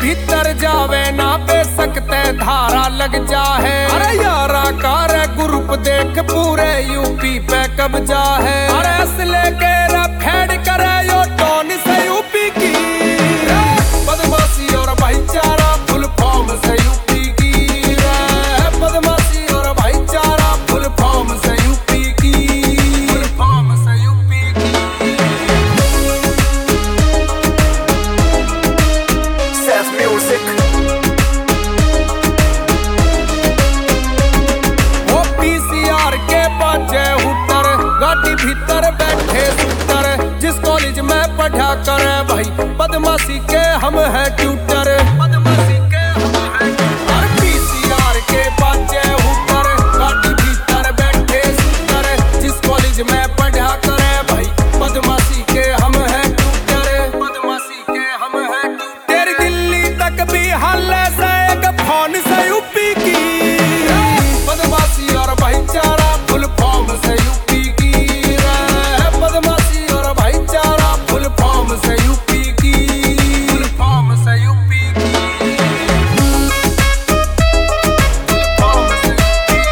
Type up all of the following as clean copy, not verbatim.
भीतर जावे ना बेसकते धारा लग जाए। अरे यारा कार ग्रुप देख पूरे यूपी पे कब्जा है। अरे असले के फेड करे यो टोन से यूपी की बदमाशी और भाईचारा फुल फॉर्म से यूपी की बदमाशी और भाईचारा फुल फॉर्म से यूपी की फुल फॉर्म से यूपी की। Sass Music। वो पीसीआर के बाजे हुटर गाड़ी भीतर बैठे सुतर जिस कॉलेज में पढ़ा करे भाई बदमाशी के हम है ट्यूटर। बदमाशी के हम है ट्यूटर। पीसीआर के बाजे हुटर गाड़ी भीतर बैठे सुतर जिस कॉलेज में पढ़ा करे भाई बदमाशी के हम है ट्यूटर। बदमाशी के हम है ट्यूटर। तेरी दिल्ली तक भी हल्ले से एक फोन से यूपी की बदमाशी और भाईचारा फुल फॉर्म से यूपी की बदमाशी और भाईचारा फुल फॉर्म से यूपी की फुल फॉर्म से यूपी की फुल फॉर्म से यूपी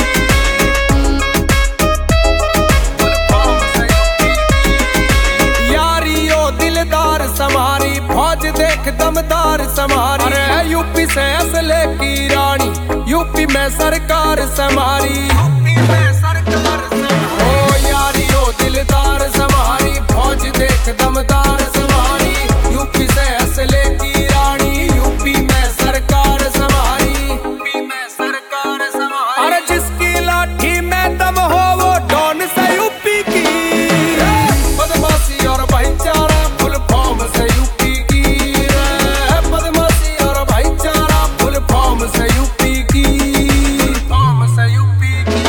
की फुल फॉर्म से यूपी की। यारियो दिलदार समारी फौज देख दमदार समारी। अरे यूपी से असले की रानी यूपी में सरकार समारी। यूपी में सरकार समारी। ओ यारियो दिलदार समारी फौज देख दमदार समारी। यूपी से असले की रानी यूपी में सरकार समारी। यूपी में सरकार समारी। अरे जिसकी लाठी में दम हो वो डॉन से यूपी की बदमाशी और भाईचारा फुल फॉर्म से यूपी की बदमाशी और भाईचारा फुल फॉर्म से यूपी की फुल फॉर्म से यूपी की।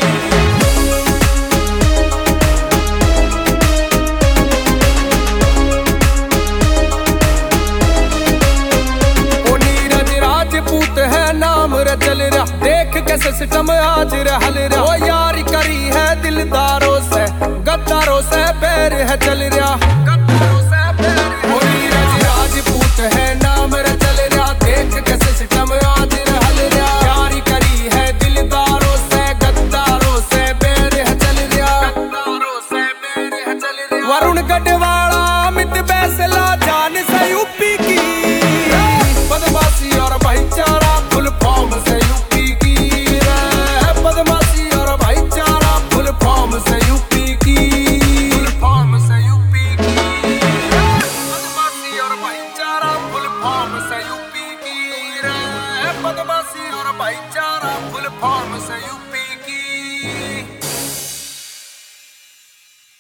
ओ नीरज राजपूत है नाम रे चल रहा देख के सिस्टम आज रहल रहा। ओ यारी करी है दिलदारों से गद्दारों से पैर है चल रहा। गद्दारों से पैर ओ नीरज राजपूत है नाम रे चल रहा देख के सिस्टम आज रहल रहा। यारी करी है दिलदारों से गद्दारों से पैर है चल रहा। गद्दारों से पैर है चल रहा। वरुण गढ़वाला अमित बैसला जान से यूपी की बदमाशी और भाईचारा फुल फॉर्म से यूपी की बदमाशी और भाईचारा फुल फॉर्म से यूपी की फुल फॉर्म से यूपी की बदमाशी और भाईचारा फुल फॉर्म से यूपी की बदमाशी और भाईचारा फुल फॉर्म से यूपी की।